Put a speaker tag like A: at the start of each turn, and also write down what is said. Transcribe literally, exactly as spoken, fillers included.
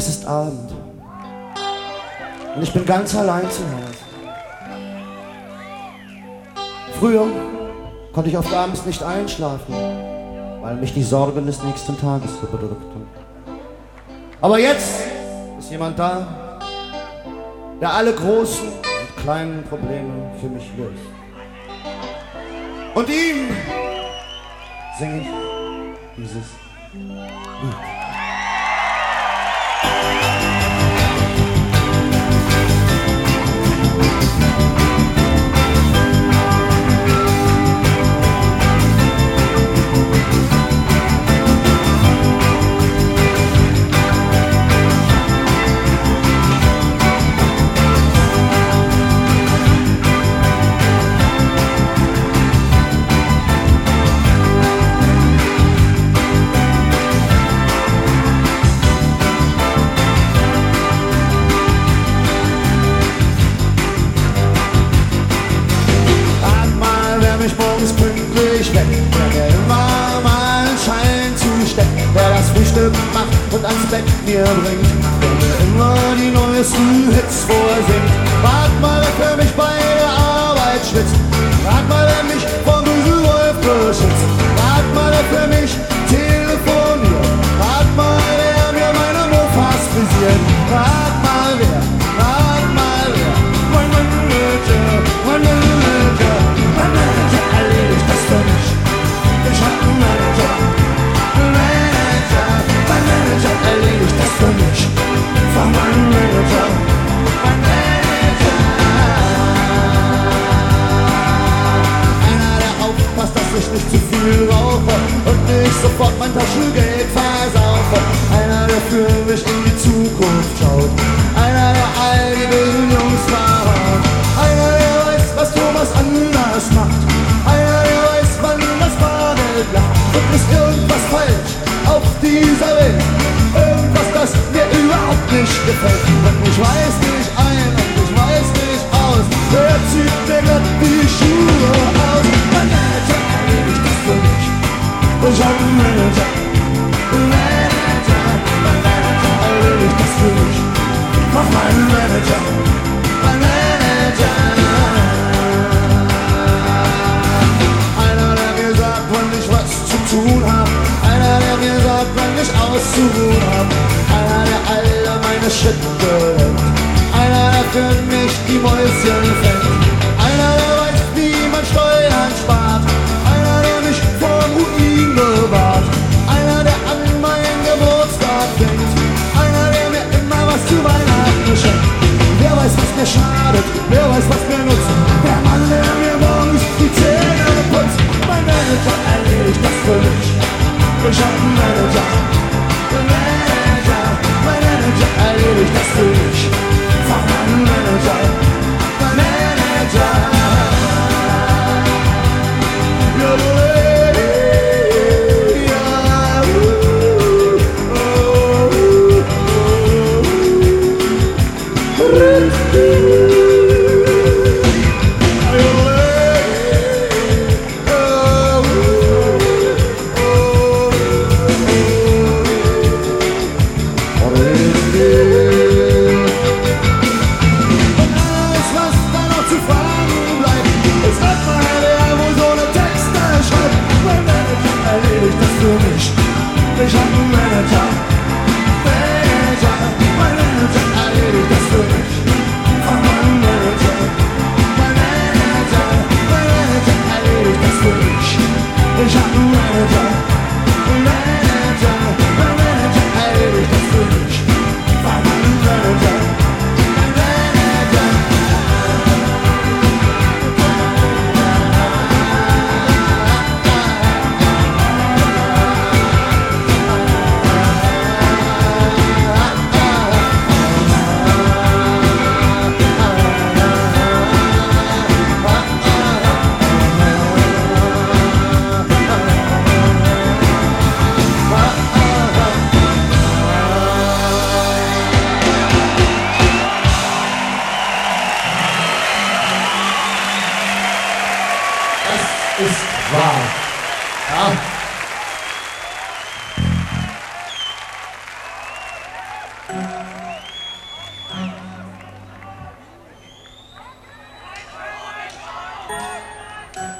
A: Es ist Abend und ich bin ganz allein zu Hause. Früher konnte ich oft abends nicht einschlafen, weil mich die Sorgen des nächsten Tages so bedrückten. Aber jetzt ist jemand da, der alle großen und kleinen Probleme für mich löst. Und ihm singe ich dieses Lied.
B: Und ans Bett mir bringt, der mir immer die neuesten Hits vorsingt. Rat mal, wer für mich bei der Arbeit schwitzt. Rat mal, wer mich vom Wolf beschützt. Rat mal, wer für mich telefoniert. Rat mal, wer mir meine Mofas frisiert. Rat mal, wer, rat mal, wer. Mein Manager, mein Manager, mein Manager erledigt das für mich. Ich hab einen Manager. Erledigt das für mich, von meinem Manager, mein Manager. Einer, der aufpasst, dass ich nicht zu viel rauche und nicht sofort mein Taschengeld versaufe. Einer, der für mich in die Zukunft schaut. Einer, der all die bösen Jungs verhaut. Einer, der weiß, was Thomas anders macht. Einer, der weiß, wann das Bargeld lacht. Und ist irgendwas falsch auf dieser Welt? Irgendwas, das mir überhaupt nicht gefällt. Und ich weiß nicht ein und ich weiß nicht aus. Wer zieht mir grad die Schuhe aus? Mein Manager erledigt das für mich. Ich hab einen Manager. Manager, mein Manager erledigt das für mich. Mach meinen Manager. Mein Manager. Einer, der mir sagt, wann ich was zu tun hab. Einer, der mir sagt, wann ich auszuruhen hab. Einer, der alle meine Schritte lenkt. Einer, der für mich die Mäuschen fängt. Einer, der weiß, wie man Steuern spart. Einer, der mich vor Ruin bewahrt. Einer, der an meinen Geburtstag denkt. Einer, der mir immer was zu Weihnachten schenkt. Wer weiß, was mir schadet, wer weiß, was mir nutzt. Der Mann, der mir morgens die Zähne putzt. Mein Manager erledigt das für mich. Ich hab einen Manager, ein Manager, mein Manager erledigt das für mich. Fach meinen Manager, mein Manager. Ja, ja, ich hab einen Manager, Manager, mein Manager erledigt das für mich. Von meinem Manager, mein Manager, mein Manager erledigt das für mich. Ich hab einen Manager, Manager, mein Manager erledigt das für mich. Von meinem Manager, mein Manager. Ist wahr. Ja.